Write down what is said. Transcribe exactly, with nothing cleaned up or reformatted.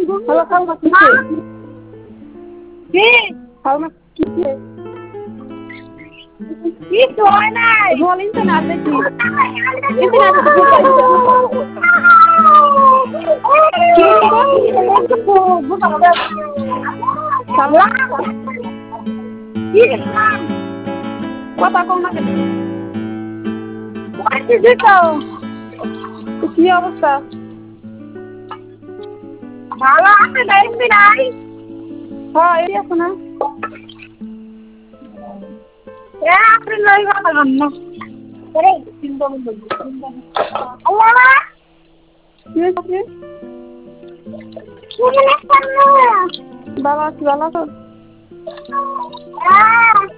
hello খালমা কিসে কি খালমা কিসে কিছু হয় নাই বলিন তো না দেখি ইন্টারনেটে তো ঢুকাইছে কি কথা কম না কেন কি অবস্থা ভালো আছে দেখবি নাই হ্যাঁ এই আছে না এ আপনি লই কথা না আরে চিন্তা বন্ধ আল্লাহ কি আছে কি মনে করলো বাবা কি ভালো তো